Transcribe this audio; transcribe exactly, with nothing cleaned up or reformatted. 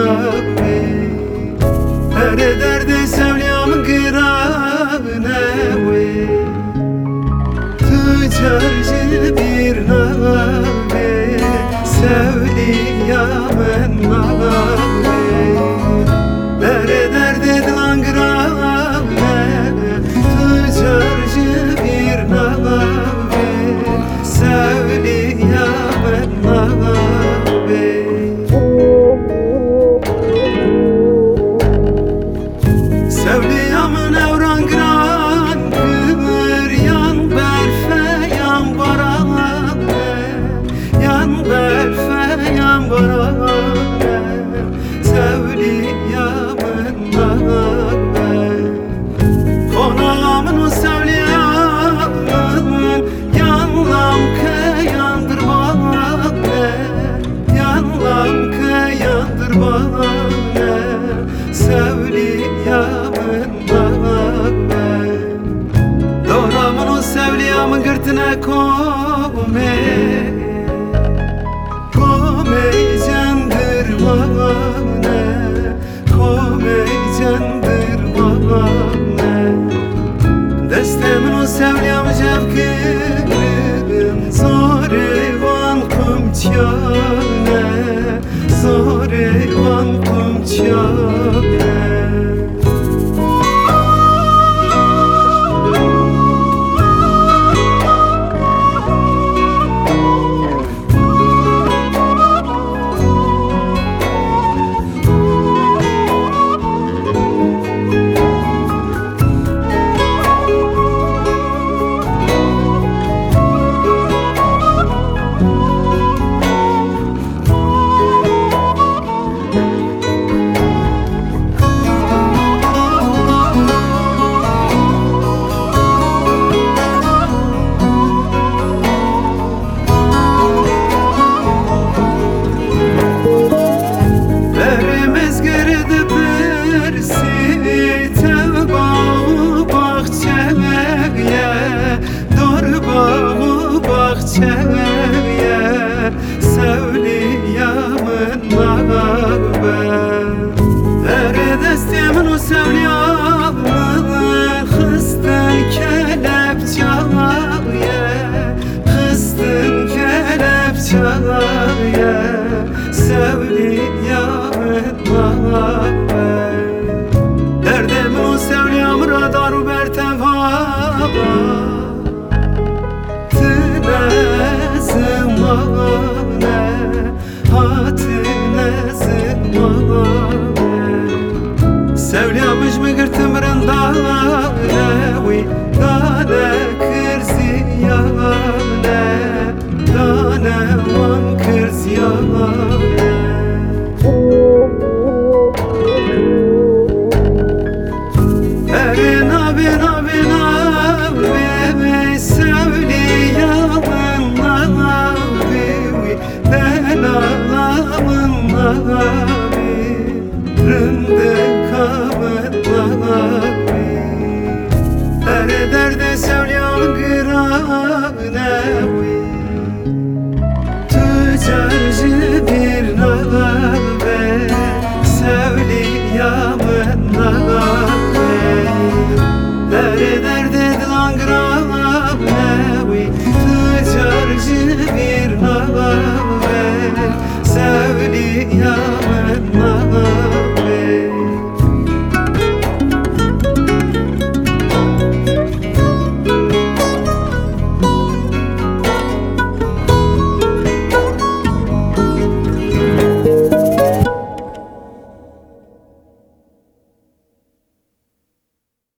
ve her derde sevliamın kırağına ve tüccarcı bir nave sevliamın nave her derde dilan kırağına tüccarcı bir nave sevliamın nave sevliamın evran kıran kır yan berfe yan barane yan berfe yan barane sevliamın nave konağımın o sevliamın yanlam ke yandır bana yanlam ke yandır bana sevliamın nave doğramın o sevliamın gırtına kome kome candır bana kome candır bana destemin o sevliamı cevkirin zor evan kumçane zor evan kumçane bahçeye sevliamın nave her destemin o sevliamın hıstın kelepçaya hıstın kelepçaya sevliamın nave derdemin o sevliamın radarı bertevaba zımane hatine zımane sevliamış mı gırtım